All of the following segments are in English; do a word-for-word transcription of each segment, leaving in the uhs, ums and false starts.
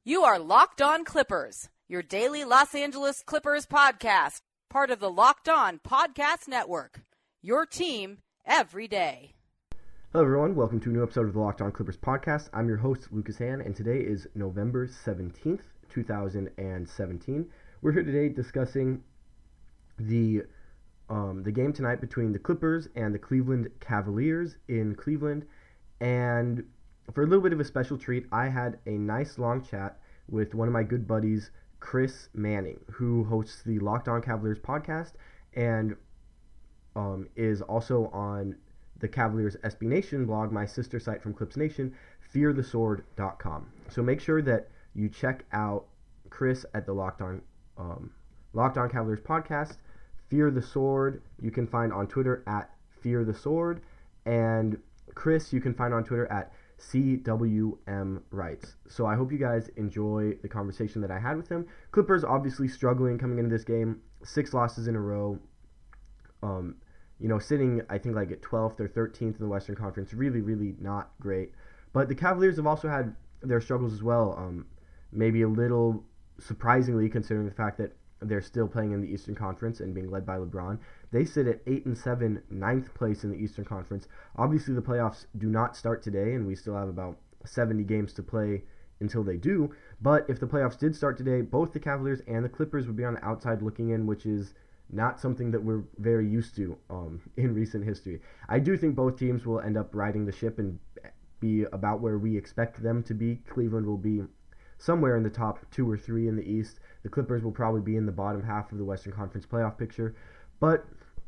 You are Locked On Clippers, your daily Los Angeles Clippers podcast, part of the Locked On Podcast Network, your team every day. Hello everyone, welcome to a new episode of the Locked On Clippers podcast. I'm your host, Lucas Han, and today is November seventeenth, two thousand seventeen. We're here today discussing the um, the game tonight between the Clippers and the Cleveland Cavaliers in Cleveland. And for a little bit of a special treat, I had a nice long chat with one of my good buddies, Chris Manning, who hosts the Locked On Cavaliers podcast and um, is also on the Cavaliers S B Nation blog, my sister site from Clips Nation, fear the sword dot com. So make sure that you check out Chris at the Locked On um, Locked On Cavaliers podcast. Fear the Sword you can find on Twitter at Fear the Sword, and Chris you can find on Twitter at C W M Writes. So I hope you guys enjoy the conversation that I had with him. Clippers obviously struggling coming into this game, six losses in a row. Um, you know, sitting I think like at twelfth or thirteenth in the Western Conference, really, really not great. But the Cavaliers have also had their struggles as well. Um, maybe a little surprisingly, considering the fact that they're still playing in the Eastern Conference and being led by LeBron. They sit at eight and seven, ninth place in the Eastern Conference. Obviously, the playoffs do not start today, and we still have about seventy games to play until they do. But if the playoffs did start today, both the Cavaliers and the Clippers would be on the outside looking in, which is not something that we're very used to um, in recent history. I do think both teams will end up riding the ship and be about where we expect them to be. Cleveland will be somewhere in the top two or three in the East. The Clippers will probably be in the bottom half of the Western Conference playoff picture. But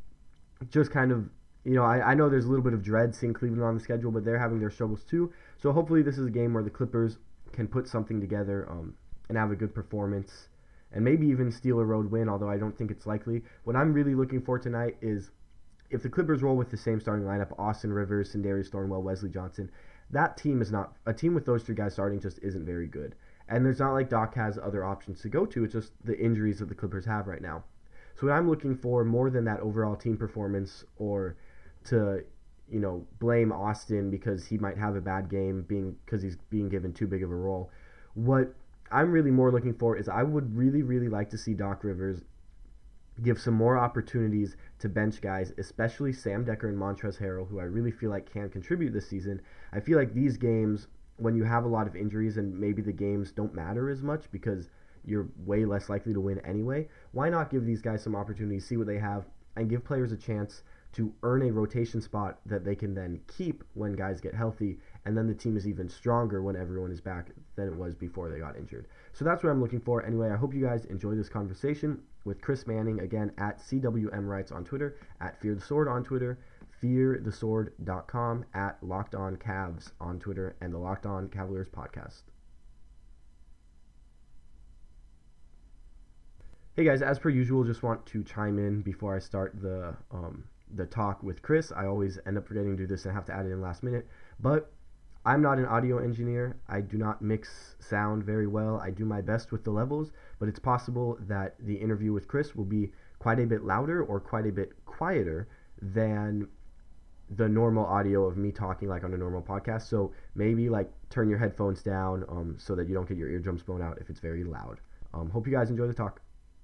just kind of, you know, I, I know there's a little bit of dread seeing Cleveland on the schedule, but they're having their struggles too. So hopefully this is a game where the Clippers can put something together um, and have a good performance and maybe even steal a road win, although I don't think it's likely. What I'm really looking for tonight is if the Clippers roll with the same starting lineup, Austin Rivers, Sindarius Thornwell, Wesley Johnson, that team is not, a team with those three guys starting just isn't very good. And there's not like Doc has other options to go to. It's just the injuries that the Clippers have right now. So what I'm looking for more than that overall team performance or to, you know, blame Austin because he might have a bad game being because he's being given too big of a role. What I'm really more looking for is I would really, really like to see Doc Rivers give some more opportunities to bench guys, especially Sam Dekker and Montrezl Harrell, who I really feel like can contribute this season. I feel like these games, when you have a lot of injuries and maybe the games don't matter as much because you're way less likely to win anyway, why not give these guys some opportunities, see what they have, and give players a chance to earn a rotation spot that they can then keep when guys get healthy, and then the team is even stronger when everyone is back than it was before they got injured. So that's what I'm looking for. Anyway, I hope you guys enjoy this conversation with Chris Manning, again, at C W M Writes on Twitter, at Fear the Sword on Twitter, fear the sword dot com, at Locked On Cavs on Twitter, and the Locked On Cavaliers podcast. Hey guys, as per usual, just want to chime in before I start the um, the talk with Chris. I always end up forgetting to do this and have to add it in last minute, but I'm not an audio engineer. I do not mix sound very well. I do my best with the levels, but it's possible that the interview with Chris will be quite a bit louder or quite a bit quieter than the normal audio of me talking like on a normal podcast. So maybe like turn your headphones down um, so that you don't get your eardrums blown out if it's very loud. Um, hope you guys enjoy the talk.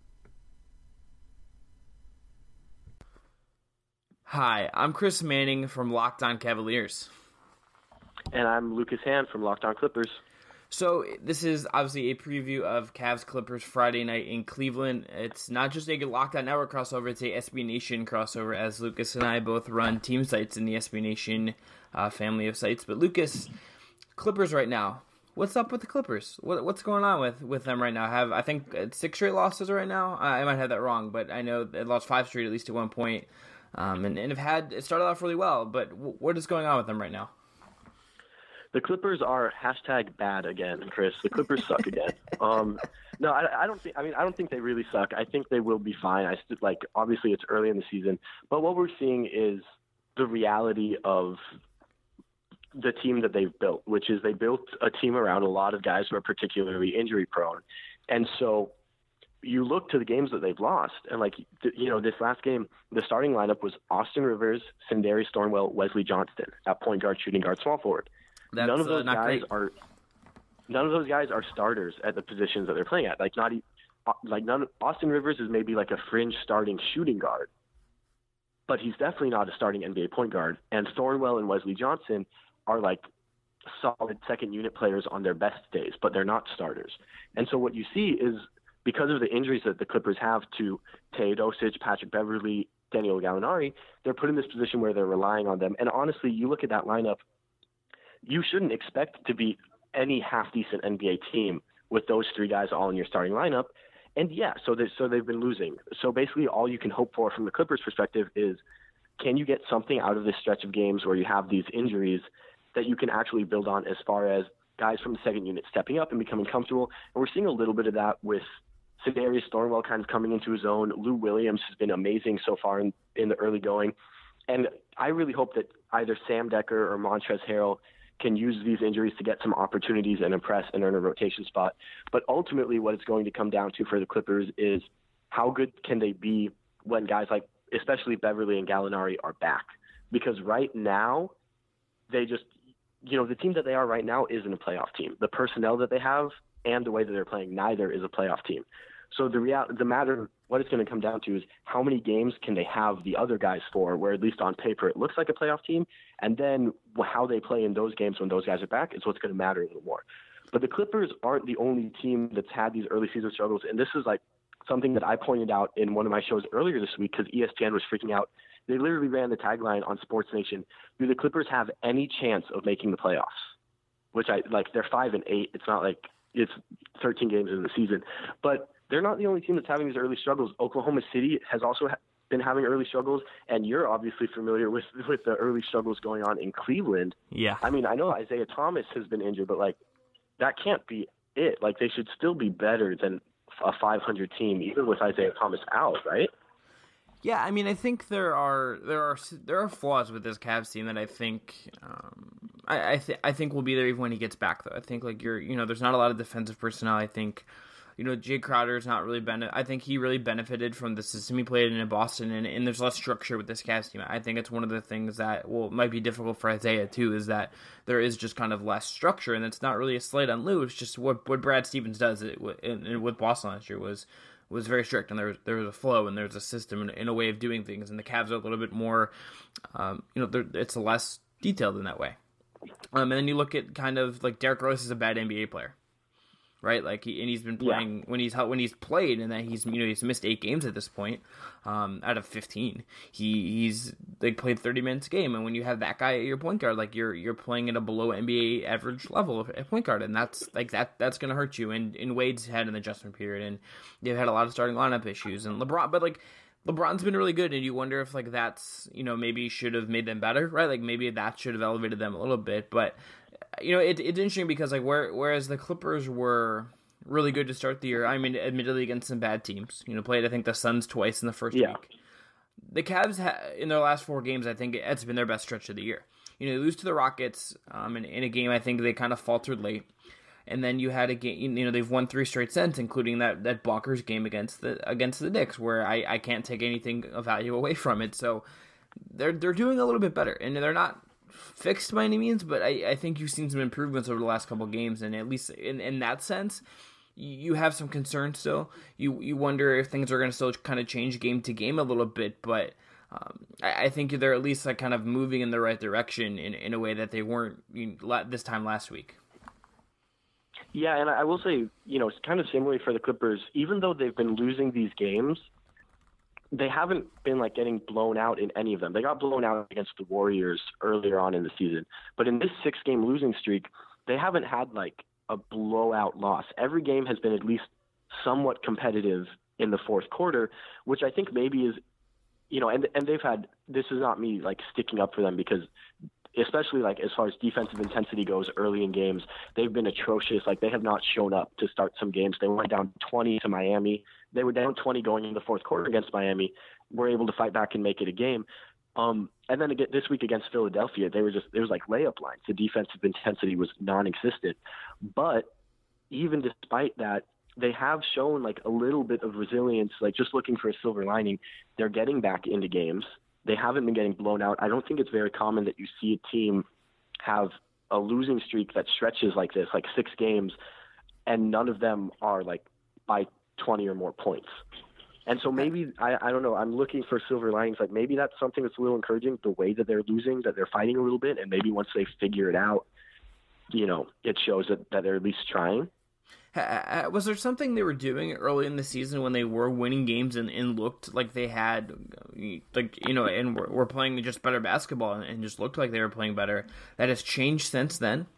Hi, I'm Chris Manning from Locked On Cavaliers. And I'm Lucas Han from Locked On Clippers. So this is obviously a preview of Cavs Clippers Friday night in Cleveland. It's not just a Locked On Network crossover, it's a S B Nation crossover, as Lucas and I both run team sites in the S B Nation uh, family of sites. But Lucas, Clippers right now, what's up with the Clippers? What, what's going on with, with them right now? Have I think it's six straight losses right now? I, I might have that wrong, but I know they lost five straight at least at one point. Um, and, and have had, it started off really well, but w- what is going on with them right now? The Clippers are hashtag bad again, Chris. The Clippers suck again. Um, no, I, I don't think. I mean, I don't think they really suck. I think they will be fine. I st- like obviously it's early in the season, but what we're seeing is the reality of the team that they've built, which is they built a team around a lot of guys who are particularly injury prone, and so you look to the games that they've lost, and like you know, this last game, the starting lineup was Austin Rivers, Sindarius Thornwell, Wesley Johnson at point guard, shooting guard, small forward. That's, None of those uh, not guys great. are. none of those guys are starters at the positions that they're playing at. Like not e- like none. Austin Rivers is maybe like a fringe starting shooting guard, but he's definitely not a starting N B A point guard. And Thornwell and Wesley Johnson are like solid second unit players on their best days, but they're not starters. And so what you see is because of the injuries that the Clippers have to Teodosic, Patrick Beverley, Daniel Gallinari, they're put in this position where they're relying on them. And honestly, you look at that lineup, you shouldn't expect to beat any half-decent N B A team with those three guys all in your starting lineup. And yeah, so they so they've been losing. So basically all you can hope for from the Clippers perspective is, can you get something out of this stretch of games where you have these injuries that you can actually build on as far as guys from the second unit stepping up and becoming comfortable? And we're seeing a little bit of that with Darius Thornwell kind of coming into his own. Lou Williams has been amazing so far in, in the early going. And I really hope that either Sam Decker or Montrezl Harrell can use these injuries to get some opportunities and impress and earn a rotation spot. But ultimately what it's going to come down to for the Clippers is how good can they be when guys like especially Beverly and Gallinari are back? Because right now they just, you know, the team that they are right now isn't a playoff team. The personnel that they have and the way that they're playing, neither is a playoff team. So the real, the matter, what it's going to come down to is how many games can they have the other guys for, where at least on paper it looks like a playoff team, and then how they play in those games when those guys are back is what's going to matter a little more. But the Clippers aren't the only team that's had these early season struggles, and this is like something that I pointed out in one of my shows earlier this week because E S P N was freaking out. They literally ran the tagline on Sports Nation, do the Clippers have any chance of making the playoffs? Which I like, they're five and eight. It's not like it's thirteen games in the season, but they're not the only team that's having these early struggles. Oklahoma City has also ha- been having early struggles, and you're obviously familiar with with the early struggles going on in Cleveland. Yeah. I mean, I know Isaiah Thomas has been injured, but like that can't be it. Like they should still be better than a five hundred team, even with Isaiah Thomas out, right? Yeah, I mean, I think there are there are there are flaws with this Cavs team that I think um, I I, th- I think will be there even when he gets back. Though I think like you're you know there's not a lot of defensive personnel. I think. You know, Jay Crowder's not really been. I think he really benefited from the system he played in in Boston, and, and there's less structure with this Cavs team. I think it's one of the things that well might be difficult for Isaiah too, is that there is just kind of less structure, and it's not really a slight on Lou. It's just what what Brad Stevens does it, in, with Boston last year was was very strict, and there was, there was a flow and there's a system and, and a way of doing things, and the Cavs are a little bit more, um, you know, it's less detailed in that way. Um, and then you look at kind of like Derrick Rose is a bad N B A player. Right, like he and he's been playing yeah. when he's when he's played, and then he's you know he's missed eight games at this point, um, out of fifteen. He he's like played thirty minutes a game, and when you have that guy at your point guard, like you're you're playing at a below N B A average level at point guard, and that's like that that's gonna hurt you. And, and Wade's had an adjustment period, and they've had a lot of starting lineup issues, and LeBron, but like LeBron's been really good, and you wonder if like that's you know maybe should have made them better, right? Like maybe that should have elevated them a little bit, but. You know, it, it's interesting because, like, where, whereas the Clippers were really good to start the year, I mean, admittedly against some bad teams, you know, played, I think, the Suns twice in the first yeah. week. The Cavs, ha- in their last four games, I think it's been their best stretch of the year. You know, they lose to the Rockets um, in, in a game I think they kind of faltered late. And then you had a game, you know, they've won three straight since, including that, that bonkers game against the against the Knicks, where I, I can't take anything of value away from it. So they're they're doing a little bit better, and they're not fixed by any means, but I, I think you've seen some improvements over the last couple of games, and at least in, in that sense, you have some concern still. You you wonder if things are going to still kind of change game to game a little bit, but um, I, I think they're at least like kind of moving in the right direction in, in a way that they weren't you know, this time last week. Yeah, and I will say, you know, it's kind of similarly for the Clippers. Even though they've been losing these games, they haven't been like getting blown out in any of them. They got blown out against the Warriors earlier on in the season, but in this six game losing streak, they haven't had like a blowout loss. Every game has been at least somewhat competitive in the fourth quarter, which I think maybe is, you know, and, and they've had, this is not me like sticking up for them because especially like as far as defensive intensity goes early in games, they've been atrocious. Like they have not shown up to start some games. They went down twenty to Miami. They were down twenty going into the fourth quarter against Miami. Were able to fight back and make it a game. Um, and then again, this week against Philadelphia, they were just, there was like layup lines. The defensive intensity was non-existent. But even despite that, they have shown like a little bit of resilience, like just looking for a silver lining. They're getting back into games. They haven't been getting blown out. I don't think it's very common that you see a team have a losing streak that stretches like this, like six games, and none of them are like by twenty or more points. And so maybe, I, I don't know, I'm looking for silver linings. Like maybe that's something that's a little encouraging, the way that they're losing, that they're fighting a little bit, and maybe once they figure it out, you know, it shows that, that they're at least trying. Was there something they were doing early in the season when they were winning games and, and looked like they had, like, you know, and were, were playing just better basketball and, and just looked like they were playing better, that has changed since then?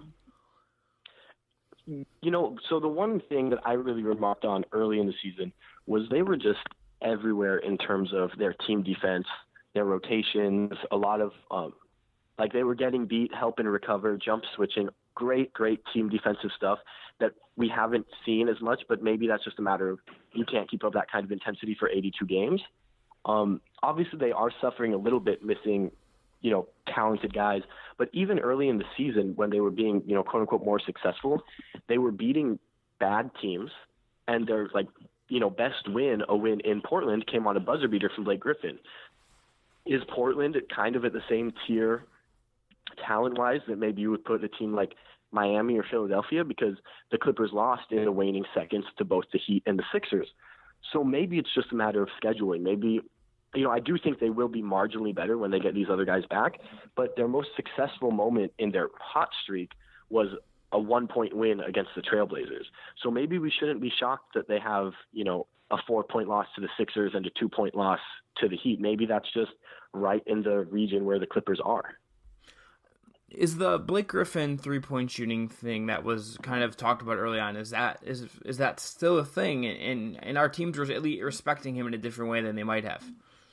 You know, so the one thing that I really remarked on early in the season was they were just everywhere in terms of their team defense, their rotations, a lot of, um, like they were getting beat, helping recover, jump switching, great, great team defensive stuff that we haven't seen as much, but maybe that's just a matter of you can't keep up that kind of intensity for eighty-two games. Um, obviously, they are suffering a little bit, missing, you know, talented guys. But even early in the season, when they were being, you know, quote unquote, more successful, they were beating bad teams, and their like, you know, best win, a win in Portland, came on a buzzer beater from Blake Griffin. Is Portland kind of at the same tier talent-wise that maybe you would put a team like Miami or Philadelphia, because the Clippers lost in the waning seconds to both the Heat and the Sixers? So maybe it's just a matter of scheduling. Maybe, you know, I do think they will be marginally better when they get these other guys back, but their most successful moment in their hot streak was a one-point win against the Trailblazers. So maybe we shouldn't be shocked that they have, you know, a four-point loss to the Sixers and a two-point loss to the Heat. Maybe that's just right in the region where the Clippers are. Is the Blake Griffin three-point shooting thing that was kind of talked about early on, is that is is that still a thing? And, and our teams were at least respecting him in a different way than they might have?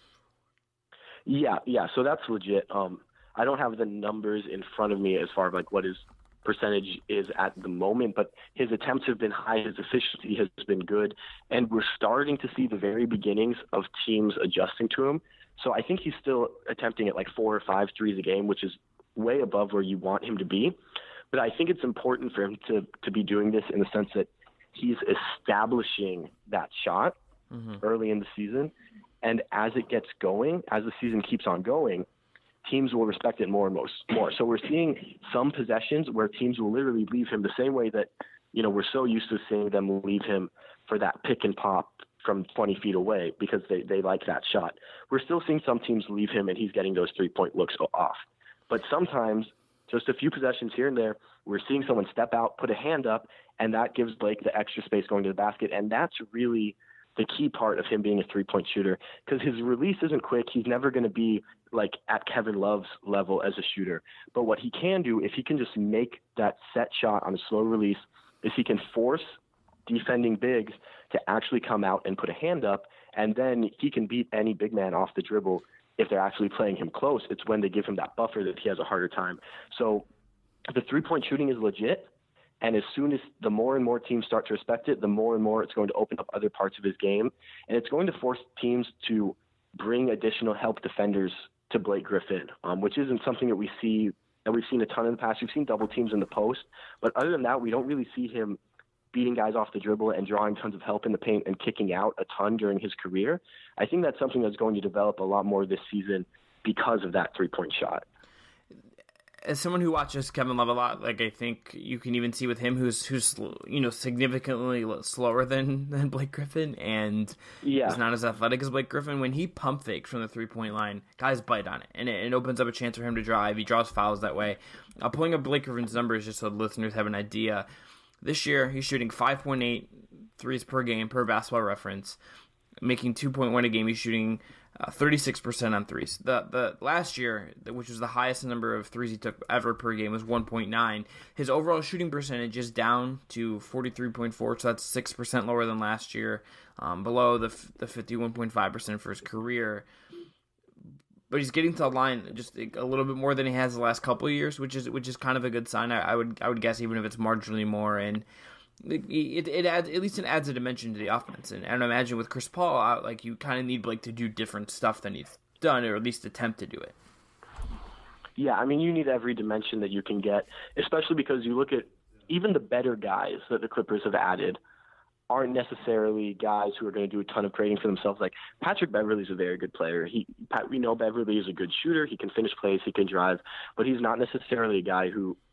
Yeah, yeah. So that's legit. Um, I don't have the numbers in front of me as far as like what his percentage is at the moment, but his attempts have been high, his efficiency has been good, and we're starting to see the very beginnings of teams adjusting to him. So I think he's still attempting at like four or five threes a game, which is way above where you want him to be. But I think it's important for him to, to be doing this in the sense that he's establishing that shot mm-hmm. early in the season. And as it gets going, as the season keeps on going, teams will respect it more and most, more. So we're seeing some possessions where teams will literally leave him the same way that, you know, we're so used to seeing them leave him for that pick and pop from twenty feet away because they, they like that shot. We're still seeing some teams leave him and he's getting those three-point looks off. But sometimes, just a few possessions here and there, we're seeing someone step out, put a hand up, and that gives Blake the extra space going to the basket. And that's really the key part of him being a three-point shooter, because his release isn't quick. He's never going to be like at Kevin Love's level as a shooter. But what he can do, if he can just make that set shot on a slow release, is he can force defending bigs to actually come out and put a hand up, and then he can beat any big man off the dribble. If they're actually playing him close, it's when they give him that buffer that he has a harder time. So the three-point shooting is legit, and as soon as the more and more teams start to respect it, the more and more it's going to open up other parts of his game, and it's going to force teams to bring additional help defenders to Blake Griffin, um, which isn't something that we see, that we've seen a ton in the past. We've seen double teams in the post, but other than that, we don't really see him beating guys off the dribble and drawing tons of help in the paint and kicking out a ton during his career. I think that's something that's going to develop a lot more this season because of that three-point shot. As someone who watches Kevin Love a lot, like I think you can even see with him, who's who's you know significantly slower than, than Blake Griffin, and yeah. is not as athletic as Blake Griffin. When he pump fakes from the three point line, guys bite on it, and it, it opens up a chance for him to drive. He draws fouls that way. I'm pulling up Blake Griffin's numbers just so the listeners have an idea. This year, he's shooting five point eight threes per game per Basketball Reference, making two point one a game. He's shooting uh, thirty-six percent on threes. The the last year, which was the highest number of threes he took ever per game, was one point nine. His overall shooting percentage is down to forty-three point four, so that's six percent lower than last year, um, below the the fifty-one point five percent for his career. But he's getting to the line just a little bit more than he has the last couple of years, which is which is kind of a good sign. I, I would I would guess, even if it's marginally more, and it, it it adds at least it adds a dimension to the offense. And, and I imagine with Chris Paul out, like you kind of need Blake to do different stuff than he's done, or at least attempt to do it. Yeah, I mean you need every dimension that you can get, especially because you look at even the better guys that the Clippers have added aren't necessarily guys who are going to do a ton of creating for themselves. Like Patrick Beverley is a very good player. He, we know Beverley is a good shooter. He can finish plays. He can drive, but he's not necessarily a guy who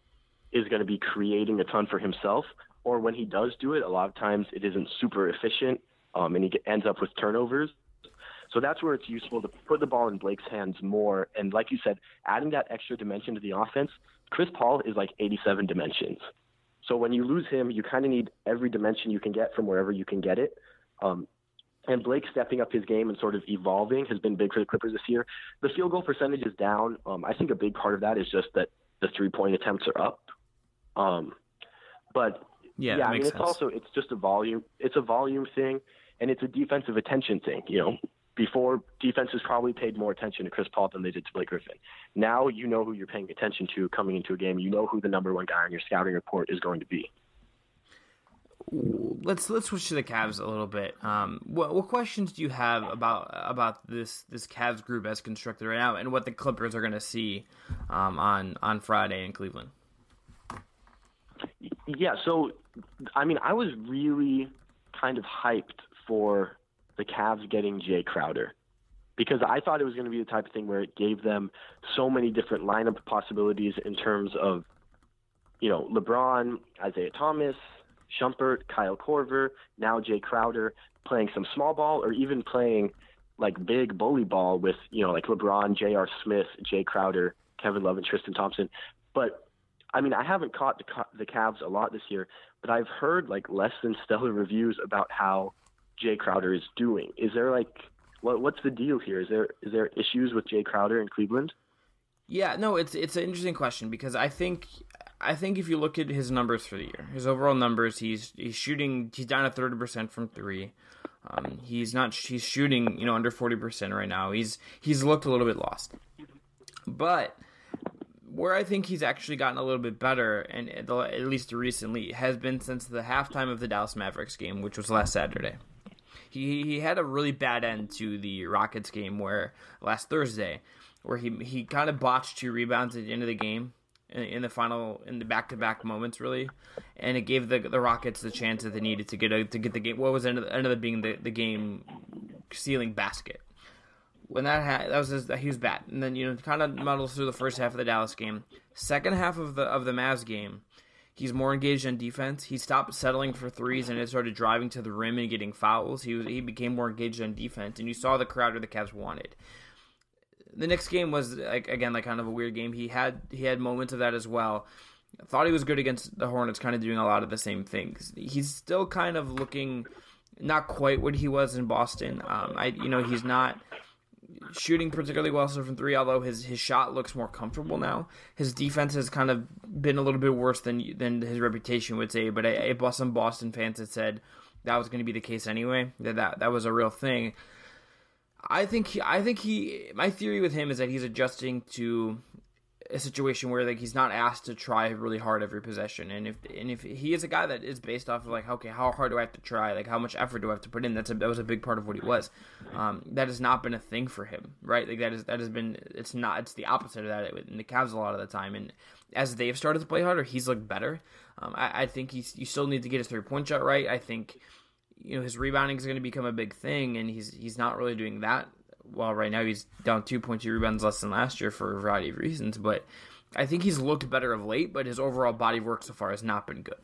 is going to be creating a ton for himself, or when he does do it, a lot of times it isn't super efficient, um, and he get, ends up with turnovers. So that's where it's useful to put the ball in Blake's hands more. And like you said, adding that extra dimension to the offense, Chris Paul is like eighty-seven dimensions. So when you lose him, you kind of need every dimension you can get from wherever you can get it. Um, and Blake stepping up his game and sort of evolving has been big for the Clippers this year. The field goal percentage is down. Um, I think a big part of that is just that the three-point attempts are up. Um, but yeah, yeah I mean, it's sense. also, it's just a volume, it's a volume thing, and it's a defensive attention thing. You know, before, defenses probably paid more attention to Chris Paul than they did to Blake Griffin. Now you know who you're paying attention to coming into a game. You know who the number one guy on your scouting report is going to be. Let's let's switch to the Cavs a little bit. Um, what, what questions do you have about about this this Cavs group as constructed right now, and what the Clippers are going to see um, on on Friday in Cleveland? Yeah, so I mean, I was really kind of hyped for the Cavs getting Jay Crowder, because I thought it was going to be the type of thing where it gave them so many different lineup possibilities in terms of, you know, LeBron, Isaiah Thomas, Shumpert, Kyle Korver, now Jay Crowder, playing some small ball or even playing like big bully ball with, you know, like LeBron, J R. Smith, Jay Crowder, Kevin Love, and Tristan Thompson. But I mean, I haven't caught the, the Cavs a lot this year, but I've heard like less than stellar reviews about how Jay Crowder is doing. Is there like, what what's the deal here? Is there is there issues with Jay Crowder in Cleveland? Yeah, no, it's it's an interesting question, because I think I think if you look at his numbers for the year, his overall numbers, he's he's shooting he's down to thirty percent from three. Um, he's not he's shooting you know under forty percent right now. He's he's looked a little bit lost, but where I think he's actually gotten a little bit better, and at least recently, has been since the halftime of the Dallas Mavericks game, which was last Saturday. He he had a really bad end to the Rockets game where last Thursday, where he he kind of botched two rebounds at the end of the game in, in the final in the back to back moments really, and it gave the the Rockets the chance that they needed to get a, to get the game. What was ended ended up being the, the game sealing basket. When that ha- that was his, he was bad, and then you know kind of muddles through the first half of the Dallas game. Second half of the of the Mavs game, he's more engaged on defense. He stopped settling for threes and it started driving to the rim and getting fouls. He was he became more engaged on defense, and you saw the Crowder the Cavs wanted. The next game was like again like kind of a weird game. He had he had moments of that as well. I thought he was good against the Hornets, kind of doing a lot of the same things. He's still kind of looking not quite what he was in Boston. Um, I you know he's not shooting particularly well from three, although his, his shot looks more comfortable now. His defense has kind of been a little bit worse than than his reputation would say, but I, I, some Boston fans had said that was going to be the case anyway, that, that that was a real thing. I think he, I think he my theory with him is that he's adjusting to a situation where like he's not asked to try really hard every possession, and if and if he is a guy that is based off of like, okay, how hard do I have to try, like how much effort do I have to put in, that's a, that was a big part of what he was. Um, that has not been a thing for him, right? Like that is that has been it's not it's the opposite of that in the Cavs a lot of the time, and as they've started to play harder, he's looked better. Um, I, I think he's you still need to get his three point shot right. I think you know his rebounding is going to become a big thing, and he's he's not really doing that. Well, right now he's down two point two rebounds less than last year for a variety of reasons, but I think he's looked better of late, but his overall body of work so far has not been good.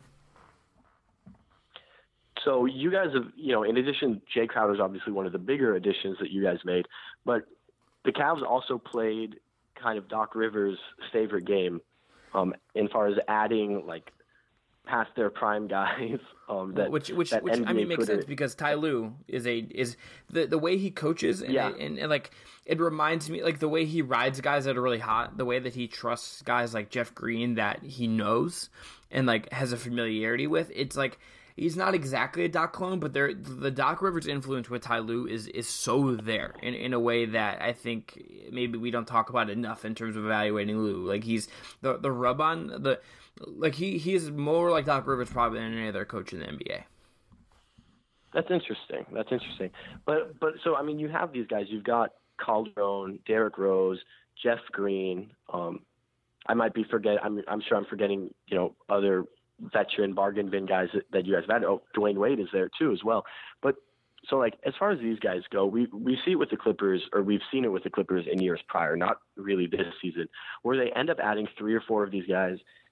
So you guys have, you know, in addition, Jay Crowder is obviously one of the bigger additions that you guys made, but the Cavs also played kind of Doc Rivers' favorite game um, as far as adding, like, past their prime guys. Um, that which, which, that which I mean, makes Twitter. sense because Ty Lue is a is the the way he coaches and, yeah. and, and like it reminds me like the way he rides guys that are really hot, the way that he trusts guys like Jeff Green that he knows and like has a familiarity with. It's like he's not exactly a Doc clone, but there the Doc Rivers influence with Ty Lue is is so there in in a way that I think maybe we don't talk about enough in terms of evaluating Lue. Like he's the the rub on the. Like, he, he is more like Doc Rivers probably than any other coach in the N B A. That's interesting. That's interesting. But, but so, I mean, you have these guys. You've got Calderon, Derrick Rose, Jeff Green. Um, I might be forget. I'm, I'm sure I'm forgetting, you know, other veteran bargain bin guys that, that you guys have had. Oh, Dwayne Wade is there, too, as well. But so, like, as far as these guys go, we we see it with the Clippers, or we've seen it with the Clippers in years prior, not really this season, where they end up adding three or four of these guys,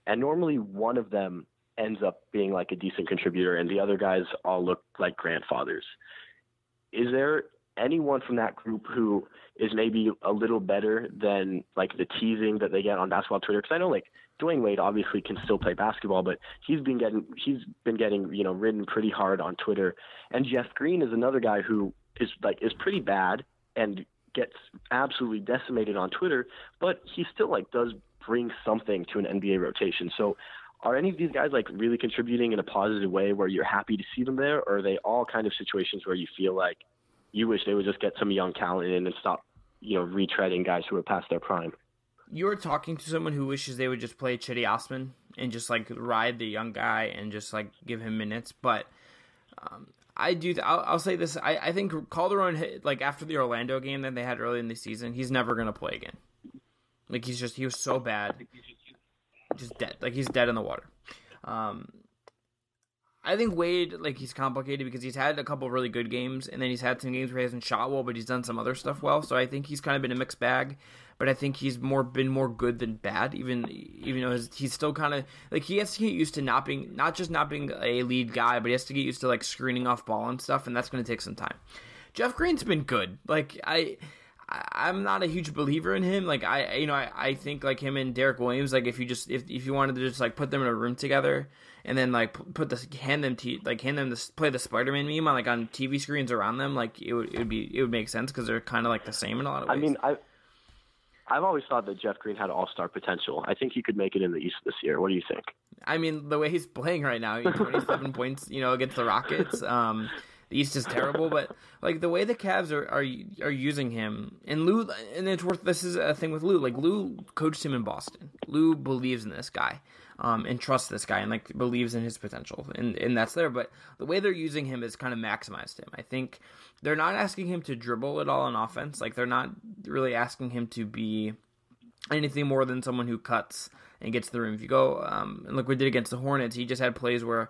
And normally one of them ends up being like a decent contributor, and the other guys all look like grandfathers. Is there anyone from that group who is maybe a little better than like the teasing that they get on basketball Twitter? Because I know like Dwayne Wade obviously can still play basketball, but he's been getting he's been getting you know ridden pretty hard on Twitter. And Jeff Green is another guy who is like is pretty bad and gets absolutely decimated on Twitter, but he still like does bring something to an N B A rotation. So are any of these guys like really contributing in a positive way where you're happy to see them there, or are they all kind of situations where you feel like you wish they would just get some young talent in and stop, you know, retreading guys who are past their prime? You're talking to someone who wishes they would just play Cedi Osman and just like ride the young guy and just like give him minutes. But um, I do. I'll, I'll say this. I, I think Calderon, like after the Orlando game that they had early in the season, he's never going to play again. Like he's just, he was so bad. Just dead. Like he's dead in the water. Um, I think Wade, like, he's complicated because he's had a couple really good games, and then he's had some games where he hasn't shot well, but he's done some other stuff well. So I think he's kind of been a mixed bag. But I think he's more been more good than bad, even even though his, he's still kind of like he has to get used to not being not just not being a lead guy, but he has to get used to like screening off ball and stuff, and that's going to take some time. Jeff Green's been good. Like I. I'm not a huge believer in him. Like I, you know, I, I think like him and Derek Williams. Like if you just if, if you wanted to just like put them in a room together and then like put the hand them to like hand them to play the Spider-Man meme on like on T V screens around them, like it would it would be it would make sense because they're kind of like the same in a lot of ways. I mean, I I've always thought that Jeff Green had all-star potential. I think he could make it in the East this year. What do you think? I mean, the way he's playing right now, twenty-seven points, you know, against the Rockets. Um, The East is terrible, but like the way the Cavs are, are are using him, and Lou, and it's worth. This is a thing with Lou. Like Lou coached him in Boston. Lou believes in this guy, um, and trusts this guy, and like believes in his potential, and and that's there. But the way they're using him is kind of maximized him. I think they're not asking him to dribble at all on offense. Like they're not really asking him to be anything more than someone who cuts and gets to the rim. If you go um, and look what he did against the Hornets, he just had plays where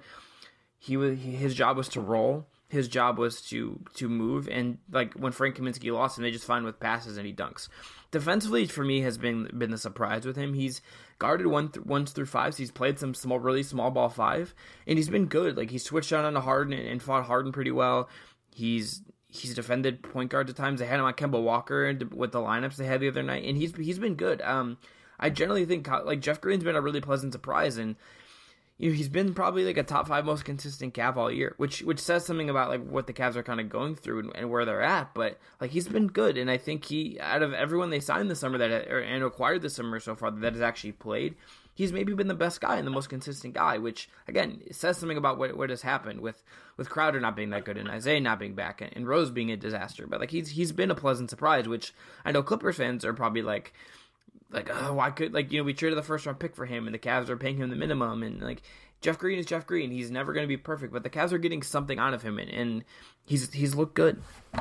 he was his job was to roll. His job was to to move, and like when Frank Kaminsky lost him, they just find with passes and he dunks. Defensively, for me, has been been the surprise with him. He's guarded one th- ones through fives. He's played some small, really small ball five, and he's been good. Like he switched out onto Harden and, and fought Harden pretty well. He's he's defended point guard at times. They had him on Kemba Walker with the lineups they had the other night, and he's he's been good. Um, I generally think like Jeff Green's been a really pleasant surprise, and you know, he's been probably like a top five most consistent Cav all year, which which says something about like what the Cavs are kind of going through and, and where they're at. But like he's been good, and I think he out of everyone they signed this summer that or, and acquired this summer so far that has actually played, he's maybe been the best guy and the most consistent guy. Which again says something about what what has happened with, with Crowder not being that good and Isaiah not being back and, and Rose being a disaster. But like he's he's been a pleasant surprise, which I know Clippers fans are probably like. Like, oh, why could, like, you know, we traded the first round pick for him and the Cavs are paying him the minimum. And, like, Jeff Green is Jeff Green. He's never going to be perfect, but the Cavs are getting something out of him, and, and he's he's looked good.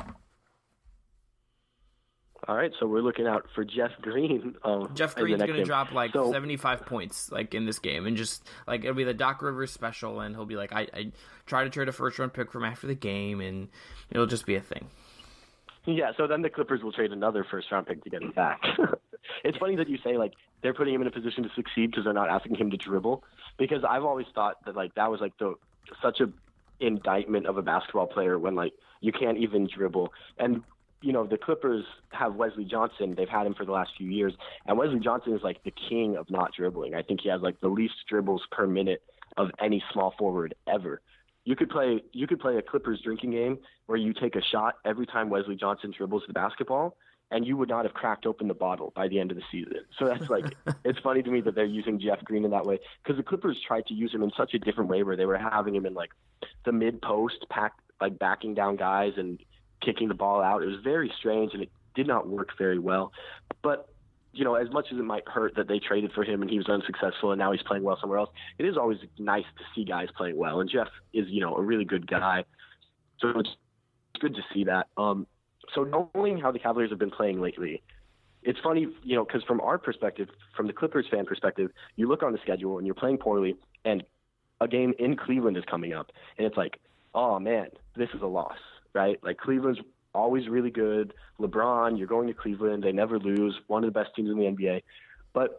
All right, so we're looking out for Jeff Green. Um, Jeff Green's going to drop, like, so, seventy-five points, like, in this game. And just, like, it'll be the Doc Rivers special, and he'll be like, I, I try to trade a first round pick from after the game, and it'll just be a thing. Yeah, so then the Clippers will trade another first-round pick to get him back. It's funny that you say, like, they're putting him in a position to succeed because they're not asking him to dribble, because I've always thought that, like, that was, like, the such a indictment of a basketball player when, like, you can't even dribble. And, you know, the Clippers have Wesley Johnson. They've had him for the last few years, and Wesley Johnson is, like, the king of not dribbling. I think he has, like, the least dribbles per minute of any small forward ever. You could play you could play a Clippers drinking game where you take a shot every time Wesley Johnson dribbles the basketball, and you would not have cracked open the bottle by the end of the season. So that's like, it's funny to me that they're using Jeff Green in that way, because the Clippers tried to use him in such a different way where they were having him in like the mid post, pack, like backing down guys and kicking the ball out. It was very strange and it did not work very well. But you know, as much as it might hurt that they traded for him and he was unsuccessful and now he's playing well somewhere else, it is always nice to see guys playing well. And Jeff is, you know, a really good guy. So it's good to see that. Um, so knowing how the Cavaliers have been playing lately, it's funny, you know, because from our perspective, from the Clippers fan perspective, you look on the schedule and you're playing poorly and a game in Cleveland is coming up. And it's like, oh, man, this is a loss, right? Like Cleveland's always really good. LeBron, you're going to Cleveland. They never lose. One of the best teams in the N B A. But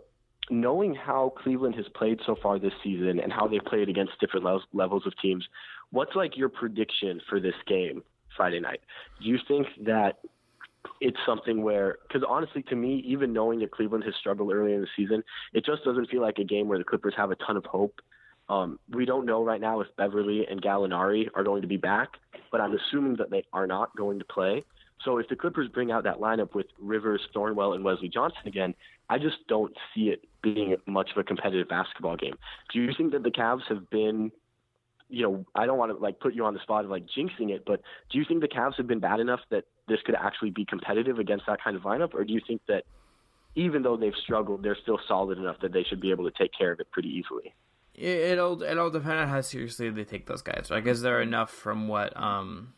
knowing how Cleveland has played so far this season and how they've played against different levels, levels of teams, what's like your prediction for this game Friday night? Do you think that it's something where, because honestly to me, even knowing that Cleveland has struggled early in the season, it just doesn't feel like a game where the Clippers have a ton of hope. Um, we don't know right now if Beverly and Gallinari are going to be back, but I'm assuming that they are not going to play. So if the Clippers bring out that lineup with Rivers, Thornwell, and Wesley Johnson again, I just don't see it being much of a competitive basketball game. Do you think that the Cavs have been, you know, I don't want to like put you on the spot of like jinxing it, but do you think the Cavs have been bad enough that this could actually be competitive against that kind of lineup? Or do you think that even though they've struggled, they're still solid enough that they should be able to take care of it pretty easily? It, it'll it'll depend on how seriously they take those guys. Like, is there enough from what, um,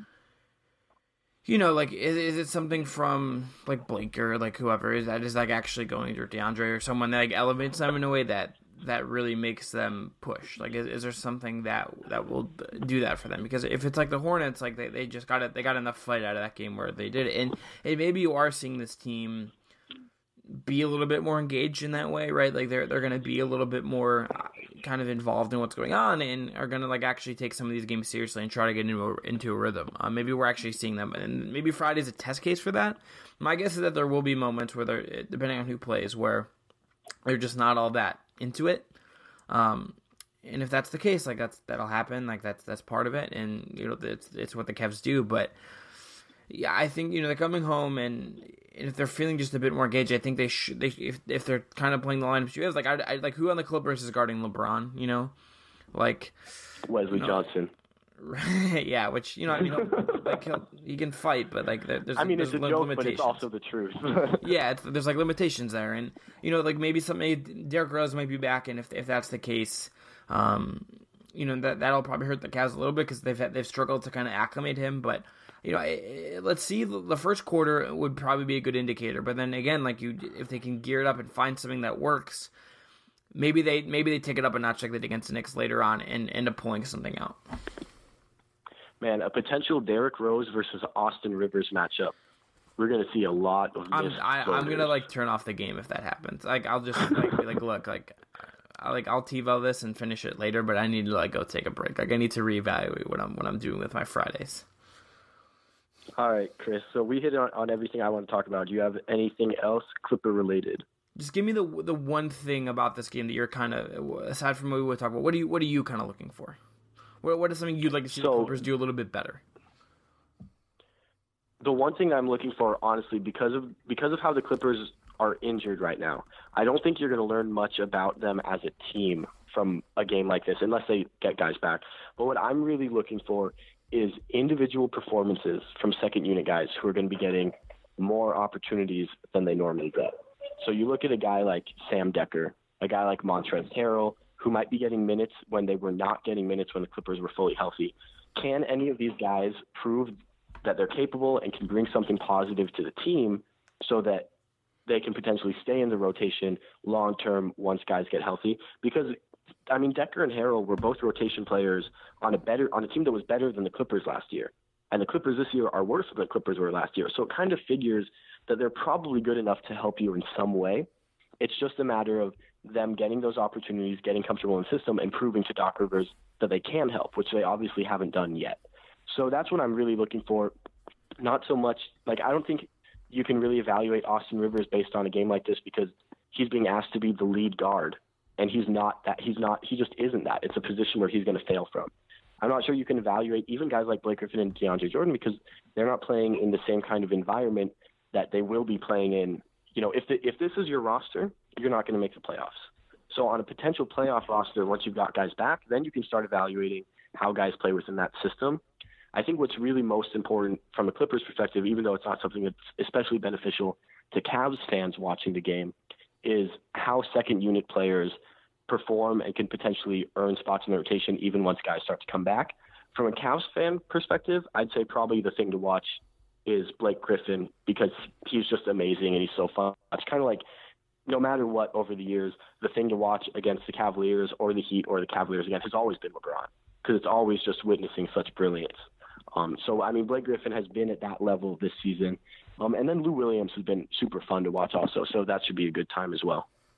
you know, like, is, is it something from, like, Blake or, like, whoever is that is, like, actually going to DeAndre or someone that, like, elevates them in a way that that really makes them push? Like, is, is there something that that will do that for them? Because if it's like the Hornets, like, they, they just got it, they got enough fight out of that game where they did it. And, and maybe you are seeing this team be a little bit more engaged in that way, right? Like, they're they're going to be a little bit more kind of involved in what's going on and are going to, like, actually take some of these games seriously and try to get into a, into a rhythm. Uh, maybe we're actually seeing them, and maybe Friday's a test case for that. My guess is that there will be moments where they're, depending on who plays, where they're just not all that into it. Um, and if that's the case, like, that's that'll happen. Like, that's that's part of it, and you know, it's it's what the Cavs do. But yeah, I think, you know, they're coming home, and, and if they're feeling just a bit more engaged, I think they should. They if if they're kind of playing the lineups you have, like I, I like who on the Clippers is guarding LeBron, you know, like Wesley you know, Johnson. Yeah, which, you know, I mean, like he'll, he can fight, but like there, there's I mean, there's it's a joke, but it's also the truth. Yeah, it's, there's like limitations there, and you know, like maybe some maybe Derrick Rose might be back, and if if that's the case, um, you know, that that'll probably hurt the Cavs a little bit because they've had, they've struggled to kind of acclimate him, but. You know, let's see. The first quarter would probably be a good indicator, but then again, like you, if they can gear it up and find something that works, maybe they maybe they take it up a notch like they did against the Knicks later on and end up pulling something out. Man, a potential Derrick Rose versus Austin Rivers matchup. We're gonna see a lot of. I'm I, I'm gonna like turn off the game if that happens. Like I'll just like be like, look, like. I, like I'll TiVo this and finish it later, but I need to like go take a break. Like I need to reevaluate what I'm what I'm doing with my Fridays. All right, Chris. So we hit on, on everything I want to talk about. Do you have anything else Clipper related? Just give me the the one thing about this game that you're kind of, aside from what we would talk about. What are you What are you kind of looking for? What What is something you'd like to see so, the Clippers do a little bit better? The one thing I'm looking for, honestly, because of because of how the Clippers are injured right now, I don't think you're going to learn much about them as a team from a game like this, unless they get guys back. But what I'm really looking for is individual performances from second unit guys who are going to be getting more opportunities than they normally get. So you look at a guy like Sam Decker, a guy like Montrezl Harrell, who might be getting minutes when they were not getting minutes when the Clippers were fully healthy. Can any of these guys prove that they're capable and can bring something positive to the team so that they can potentially stay in the rotation long-term once guys get healthy? Because I mean, Decker and Harrell were both rotation players on a better on a team that was better than the Clippers last year. And the Clippers this year are worse than the Clippers were last year. So it kind of figures that they're probably good enough to help you in some way. It's just a matter of them getting those opportunities, getting comfortable in the system, and proving to Doc Rivers that they can help, which they obviously haven't done yet. So that's what I'm really looking for. Not so much, like, I don't think you can really evaluate Austin Rivers based on a game like this because he's being asked to be the lead guard. And he's not that. He's not. He just isn't that. It's a position where he's going to fail from. I'm not sure you can evaluate even guys like Blake Griffin and DeAndre Jordan because they're not playing in the same kind of environment that they will be playing in. You know, if the, if this is your roster, you're not going to make the playoffs. So on a potential playoff roster, once you've got guys back, then you can start evaluating how guys play within that system. I think what's really most important from a Clippers perspective, even though it's not something that's especially beneficial to Cavs fans watching the game, is how second unit players perform and can potentially earn spots in the rotation even once guys start to come back. From a Cavs fan perspective, I'd say probably the thing to watch is Blake Griffin because he's just amazing and he's so fun. It's kind of like no matter what over the years, the thing to watch against the Cavaliers or the Heat or the Cavaliers again has always been LeBron because it's always just witnessing such brilliance. Um, so, I mean, Blake Griffin has been at that level this season. Um, and then Lou Williams has been super fun to watch also, so that should be a good time as well.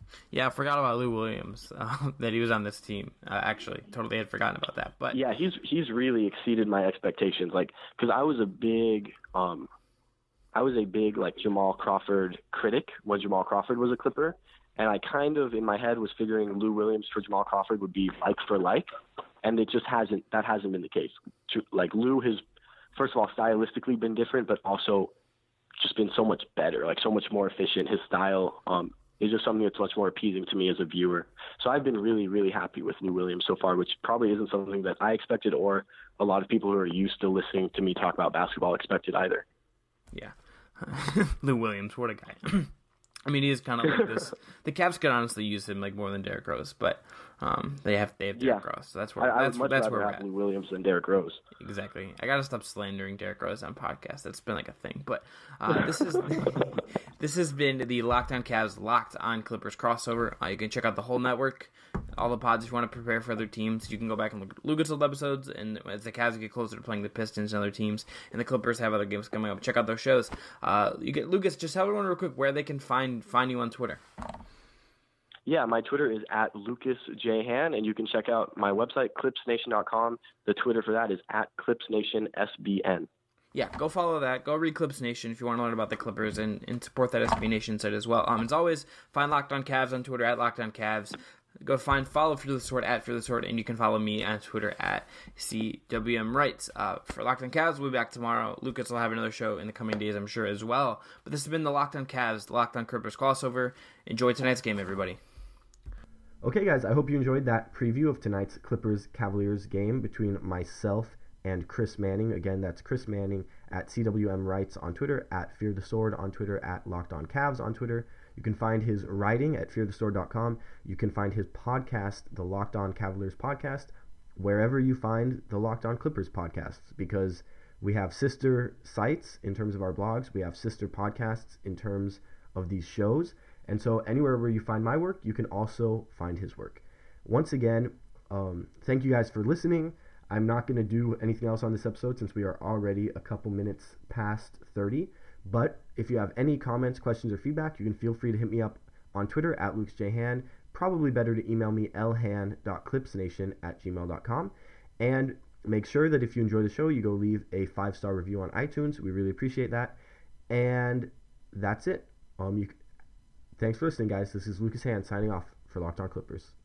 Yeah, I forgot about Lou Williams, uh, that he was on this team. Uh, actually, totally had forgotten about that. But yeah, he's he's really exceeded my expectations. Like, because I was a big, um, I was a big like Jamal Crawford critic when Jamal Crawford was a Clipper, and I kind of in my head was figuring Lou Williams for Jamal Crawford would be like for like, and it just hasn't. That hasn't been the case. Like Lou has, first of all, stylistically been different, but also just been so much better, like so much more efficient. His style. Um, It's just something that's much more appeasing to me as a viewer. So I've been really, really happy with Lou Williams so far, which probably isn't something that I expected or a lot of people who are used to listening to me talk about basketball expected either. Yeah. Lou Williams, what a guy. I mean, he is kind of like this. The Cavs could honestly use him like more than Derrick Rose, but um, they have they have Derrick yeah. Rose. So that's where I, I that's, would much that's rather where we're have at. Lou Williams than Derrick Rose. Exactly. I gotta stop slandering Derrick Rose on podcasts. That's been like a thing. But uh, this is this has been the Locked On Cavs, Locked On Clippers crossover. Uh, you can check out the whole network, all the pods if you want to prepare for other teams. You can go back and look at Lucas' old episodes, and as the Cavs get closer to playing the Pistons and other teams, and the Clippers have other games coming up, check out those shows. Uh, you get Lucas. Just tell everyone real quick where they can find find you on Twitter. Yeah, my Twitter is at Lucas J. Han, and you can check out my website, clips nation dot com. The Twitter for that is at clips nation S B N. Yeah, go follow that. Go read Clips Nation if you want to learn about the Clippers and, and support that S B Nation site as well. Um, as always, find Locked On Cavs on Twitter at Locked On Cavs. Go find follow Fear the Sword at Fear the Sword, and you can follow me on Twitter at C W M Rights. Uh, for Locked On Cavs, we'll be back tomorrow. Lucas will have another show in the coming days, I'm sure, as well. But this has been the Locked On Cavs, the Locked On Clippers crossover. Enjoy tonight's game, everybody. Okay, guys, I hope you enjoyed that preview of tonight's Clippers-Cavaliers game between myself and Chris Manning. Again, that's Chris Manning at C W M Rights on Twitter, at Fear the Sword on Twitter, at Locked On Cavs on Twitter. You can find his writing at fear the sword dot com. You can find his podcast, the Locked On Cavaliers podcast, wherever you find the Locked On Clippers podcasts, because we have sister sites in terms of our blogs. We have sister podcasts in terms of these shows. And so anywhere where you find my work, you can also find his work. Once again, um, thank you guys for listening. I'm not going to do anything else on this episode since we are already a couple minutes past thirty. But if you have any comments, questions, or feedback, you can feel free to hit me up on Twitter at lucasjhan. Probably better to email me l han dot clips nation at gmail dot com. And make sure that if you enjoy the show, you go leave a five-star review on iTunes. We really appreciate that. And that's it. Um, you. Thanks for listening, guys. This is Lucas Han signing off for Locked On Clippers.